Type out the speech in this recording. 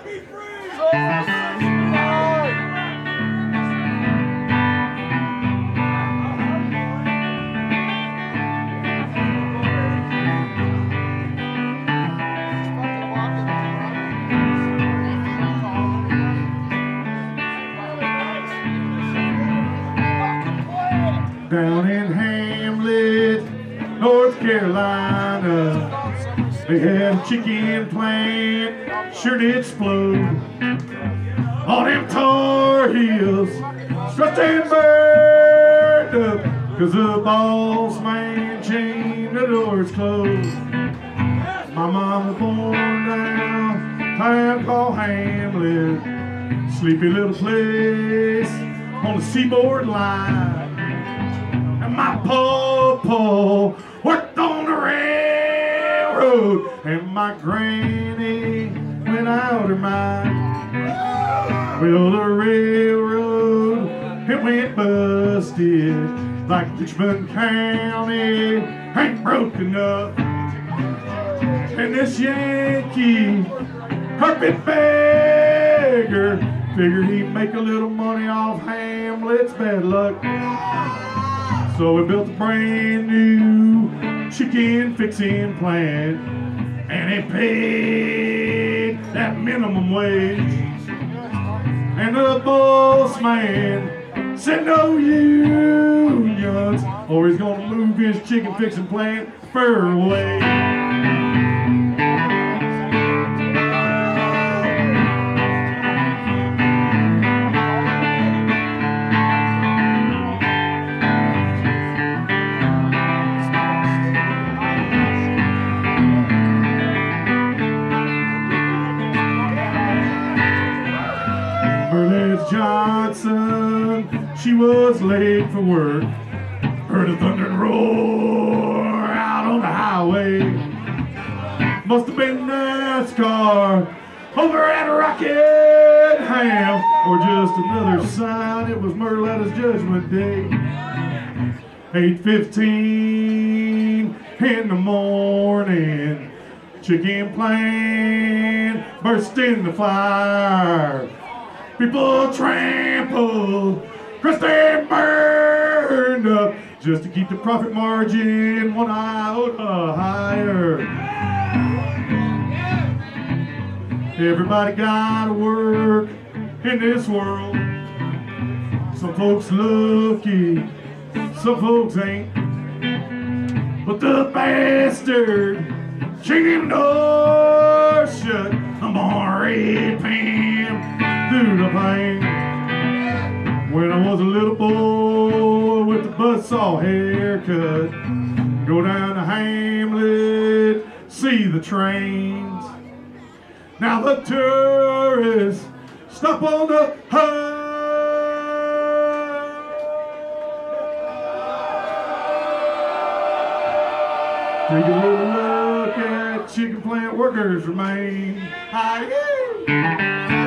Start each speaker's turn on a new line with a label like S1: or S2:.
S1: Down in Hamlet, North Carolina, they had a chicken plant, sure did explode. All them tar heels, stressed and burned up, 'cause the boss man chained the doors closed. My mom was born down a town called Hamlet, sleepy little place on the seaboard line. My pawpaw worked on the railroad, and my granny went out her mind. Well, the railroad, it went busted, like Richmond County ain't broken up. And this Yankee carpetbagger figured he'd make a little money off Hamlet's bad luck. So we built a brand new chicken fixing plant, and it paid that minimum wage. And the boss man said no unions, or he's gonna move his chicken fixing plant further away. Johnson, she was late for work. Heard a thunder and roar out on the highway. Must have been NASCAR over at Rockingham, or just another sign it was Merletta's Judgment Day. 8:15 in the morning, chicken plant burst into fire. People trampled, crushed and burned up, just to keep the profit margin 1 iota higher. Everybody gotta work in this world. Some folks lucky, some folks ain't. But the bastard chicken door shut. I'm gonna rip him through the pain. When I was a little boy with the buzzsaw haircut, go down to Hamlet, see the trains. Now the tourists stop on the take a little look at chicken plant workers remain. Aye.